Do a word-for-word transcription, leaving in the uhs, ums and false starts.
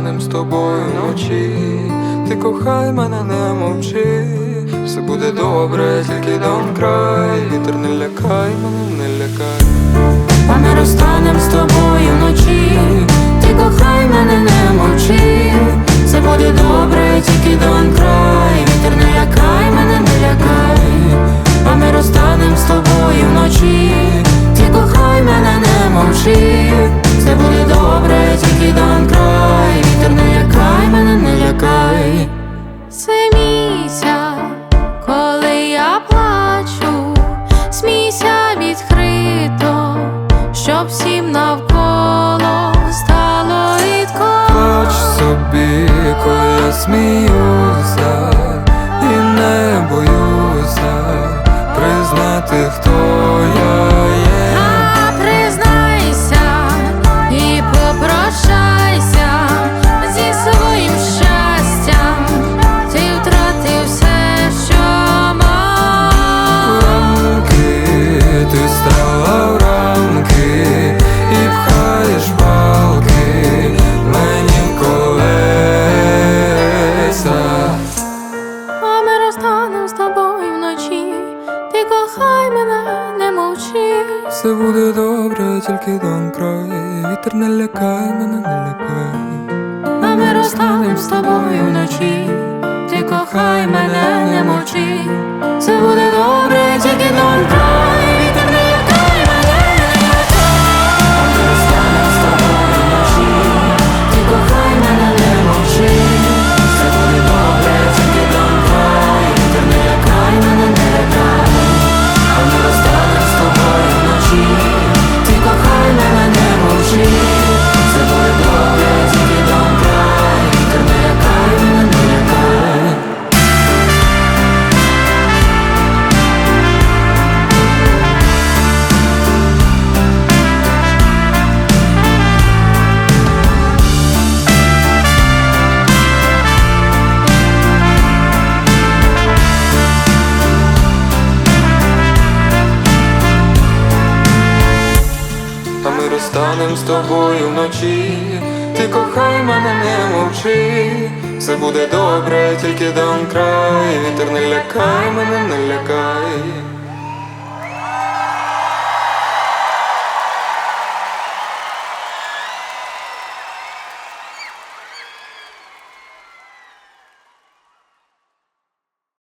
розстанем з тобою вночі. Ти кохай мене, не мовчи, все буде добре, тільки don't cry. Вітер не лякай мене, не лякай. А ми розстанем з тобою вночі. Ти кохай мене, не мовчи, все буде добре, тільки don't cry. Вітер не лякай мене, не лякай. А ми розстанем з тобою вночі. Ти кохай мене, не мовчи, все буде добре, тільки don't cry. Вітер не лякай мене, не лякай. Смійся, коли я плачу, смійся відкрито, щоб всім навколо стало рідко. Плач собі, коли я сміюся, і не боюся признати, хто я є. А признайся і попрощайся зі своїм щастям. Ти втратив все, що мав. Рамки, ти стала в рамки і пхаєш палки мені в колеса. А ми розстанем з тобою вночі. Ти кохай мене, не мовчи. Все буде добре, тільки don't cry. Вітер не лякай мене, не лякай. А ми розстанем з тобою вночі. Ти кохай мене, не мовчи. Все буде добре, тільки don't cry. Вітер не лякай мене, не лякай. А ми розстанем з тобою вночі. Ти кохай мене, не мовчи. Все буде добре, тільки don't cry. Вітер не лякай мене, не лякай. А ми розстанем з тобою вночі. Ти кохай мене, не мовчи. Все буде добре, тільки don't cry. Вітер не лякай мене, не лякай. А ми розстанем з тобою вночі. Ти кохай мене, не мовчи, все буде добре, тільки don't cry. Вітер не лякай мене, не лякай.